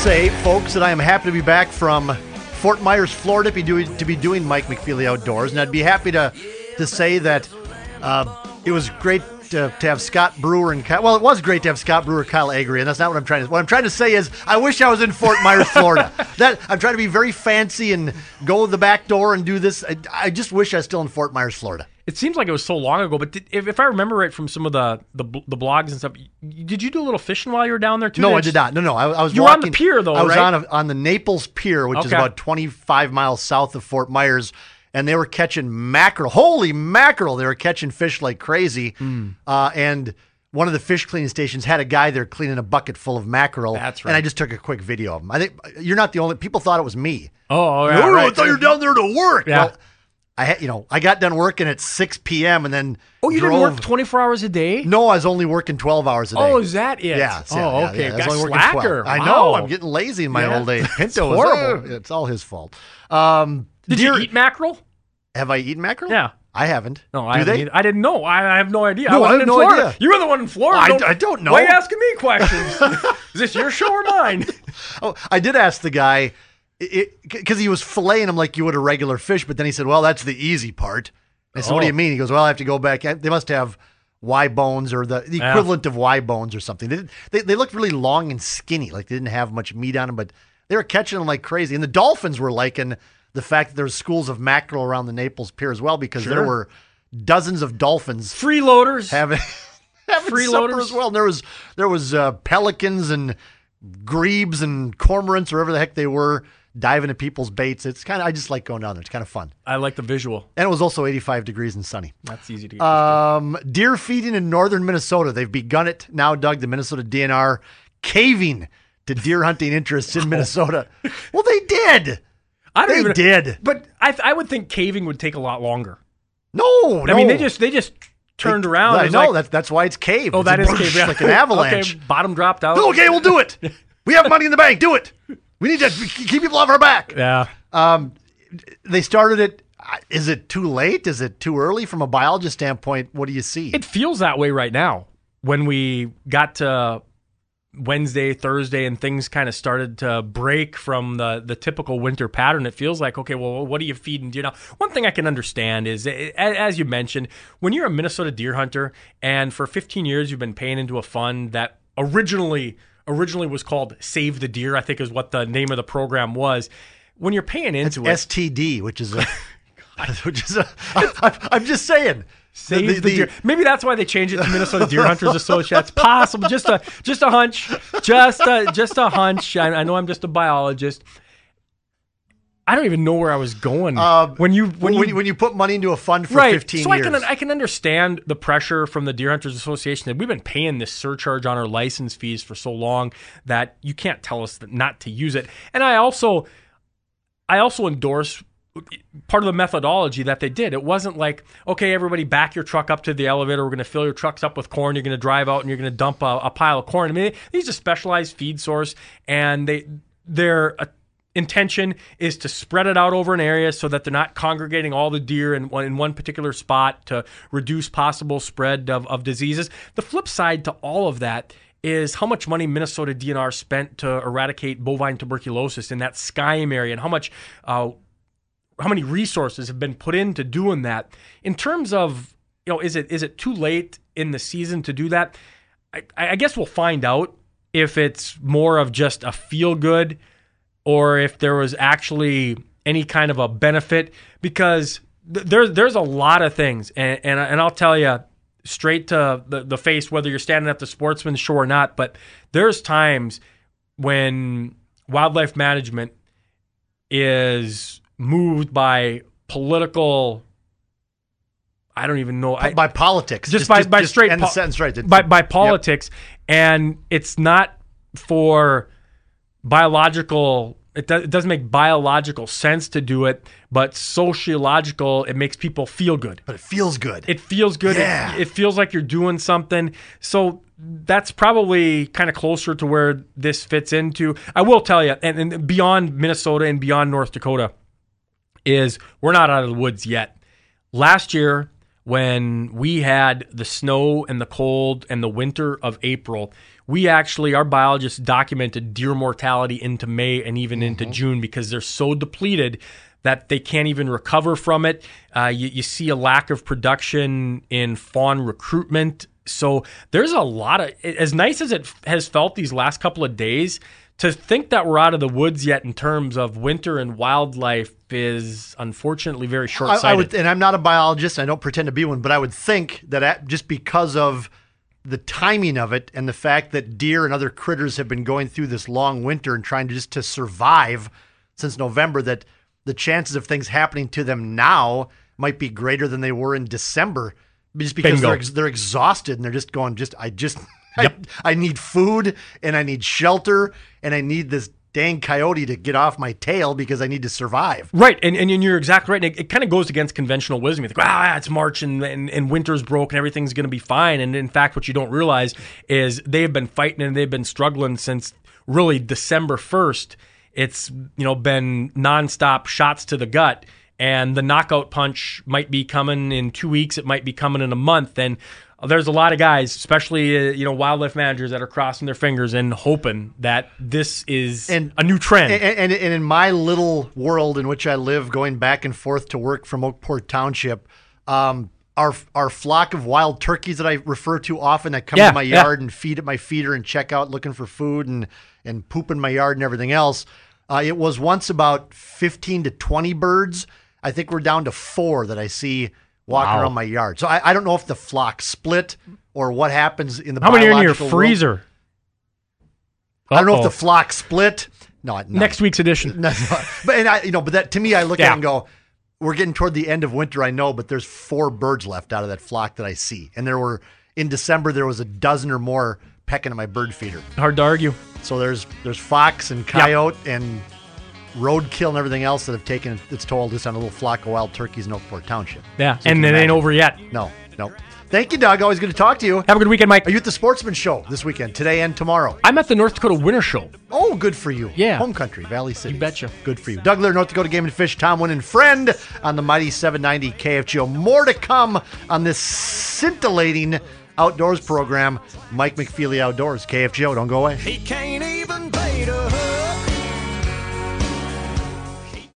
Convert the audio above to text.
say, folks, that I am happy to be back from Fort Myers, Florida, to be doing Mike McFeely Outdoors, and I'd be happy to say that it was great to have Scott Brewer and Kyle. Well, it was great to have Scott Brewer, Kyle Agri, and that's not what I'm trying to. What I'm trying to say is, I wish I was in Fort Myers, Florida. That I'm trying to be very fancy and go the back door and do this. I just wish I was still in Fort Myers, Florida. It seems like it was so long ago, but if I remember right from some of the blogs and stuff, did you do a little fishing while you were down there too? No, I did not. No. I was. You were on the pier though, right? I was on the Naples Pier, which is about 25 miles south of Fort Myers, and they were catching mackerel. Holy mackerel! They were catching fish like crazy. And one of the fish cleaning stations had a guy there cleaning a bucket full of mackerel. That's right. And I just took a quick video of him. I think you're not the only. People thought it was me. Oh, yeah, right. I thought you were down there to work. Yeah. Well, I got done working at 6 p.m. and then you didn't work 24 hours a day? No, I was only working 12 hours a day. Oh, is that it? Yeah. Okay. Yeah. Got I was only working slacker. 12. I Wow. know. I'm getting lazy in my old age. Pinto is horrible. it's all his fault. Did you eat mackerel? Have I eaten mackerel? Yeah. I haven't. No, I haven't either. I didn't know. I have no idea. No, I have no idea. You were the one in Florida. I don't know. Why are you asking me questions? Is this your show or mine? Oh, I did ask the guy, because he was filleting them like you would a regular fish, but then he said, well, that's the easy part. I said, what do you mean? He goes, well, I have to go back. They must have Y bones or the equivalent of Y bones or something. They looked really long and skinny, like they didn't have much meat on them, but they were catching them like crazy. And the dolphins were liking the fact that there were schools of mackerel around the Naples Pier as well, because there were dozens of dolphins. Freeloaders. Having supper as well. And there was pelicans and grebes and cormorants, or whatever the heck they were, diving at people's baits. It's I just like going down there. It's kind of fun. I like the visual. And it was also 85 degrees and sunny. That's easy to get. Deer feeding in northern Minnesota. They've begun it now, Doug. The Minnesota DNR caving to deer hunting interests in Minnesota. Well, they did. They did. But I would think caving would take a lot longer. No. I mean, they just turned around. I know. That's why it's caved. Oh, that is caved. Yeah. Like an avalanche. Okay, bottom dropped out. Okay, we'll do it. We have money in the bank. Do it. We need to keep people off our back. Yeah. They started it. Is it too late? Is it too early from a biologist standpoint? What do you see? It feels that way right now. When we got to Wednesday, Thursday, and things kind of started to break from the typical winter pattern, it feels like, okay, well, what are you feeding deer now? One thing I can understand is, as you mentioned, when you're a Minnesota deer hunter and for 15 years you've been paying into a fund that originally was called Save the Deer, I think is what the name of the program was. When you're paying into it's STD, which is I'm just saying. Save the deer. Maybe that's why they changed it to Minnesota Deer Hunters Association. It's possible. Just a hunch. Just a hunch. I know I'm just a biologist. I don't even know where I was going. When you put money into a fund for 15 so years. I can understand the pressure from the Deer Hunters Association that we've been paying this surcharge on our license fees for so long that you can't tell us not to use it. And I also endorse part of the methodology that they did. It wasn't like, okay, everybody back your truck up to the elevator. We're going to fill your trucks up with corn. You're going to drive out and you're going to dump a pile of corn. I mean, they use a specialized feed source, and their intention is to spread it out over an area so that they're not congregating all the deer in one particular spot to reduce possible spread of diseases. The flip side to all of that is how much money Minnesota DNR spent to eradicate bovine tuberculosis in that Skyme area, and how many resources have been put into doing that. In terms of, is it too late in the season to do that? I guess we'll find out if it's more of just a feel good or if there was actually any kind of a benefit, because there's a lot of things, and I'll tell you straight to the face, whether you're standing at the sportsman's show or not, but there's times when wildlife management is moved by political, I don't even know. By politics. Just by straight end the sentence right. By politics. Yep. And it's not for biological, it doesn't make biological sense to do it, but sociological, it makes people feel good. But it feels good. It feels good. Yeah. It feels like you're doing something. So that's probably kind of closer to where this fits into. I will tell you, and beyond Minnesota and beyond North Dakota, is we're not out of the woods yet. Last year, when we had the snow and the cold and the winter of April, our biologists documented deer mortality into May and even into June because they're so depleted that they can't even recover from it. You see a lack of production in fawn recruitment. So there's a lot of, as nice as it has felt these last couple of days, to think that we're out of the woods yet in terms of winter and wildlife is unfortunately very short-sighted. And I'm not a biologist. I don't pretend to be one, but I would think that just because of the timing of it and the fact that deer and other critters have been going through this long winter and trying to survive since November, that the chances of things happening to them now might be greater than they were in December, just because they're exhausted and they're just going, I need food and I need shelter and I need this dang coyote to get off my tail because I need to survive. Right, and you're exactly right. And it kind of goes against conventional wisdom. You think, it's March and winter's broke and everything's going to be fine. And in fact, what you don't realize is they've been fighting and they've been struggling since really December 1st. It's been nonstop shots to the gut. And the knockout punch might be coming in 2 weeks. It might be coming in a month. And there's a lot of guys, especially wildlife managers, that are crossing their fingers and hoping that this is a new trend. And in my little world in which I live, going back and forth to work from Oakport Township, our flock of wild turkeys that I refer to often, that come to my yard and feed at my feeder and check out looking for food and poop in my yard and everything else. It was once about 15 to 20 birds. I think we're down to 4 that I see walking around my yard. So I don't know if the flock split or what happens in the How many are in your world. freezer? I don't know if the flock split. No. Next week's edition. But that to me, I look at it and go, we're getting toward the end of winter, I know, but there's 4 birds left out of that flock that I see. And in December, there was a dozen or more pecking at my bird feeder. Hard to argue. So there's fox and coyote and roadkill and everything else that have taken its toll just on a little flock of wild turkeys in Oakport Township. Yeah, so and it ain't over yet. No. Thank you, Doug. Always good to talk to you. Have a good weekend, Mike. Are you at the Sportsman Show this weekend, today and tomorrow? I'm at the North Dakota Winter Show. Oh, good for you. Yeah. Home country, Valley City. You betcha. Good for you. Doug Lear, North Dakota Game and Fish, Tom Wynn and friend on the mighty 790 KFGO. More to come on this scintillating outdoors program. Mike McFeely Outdoors, KFGO. Don't go away.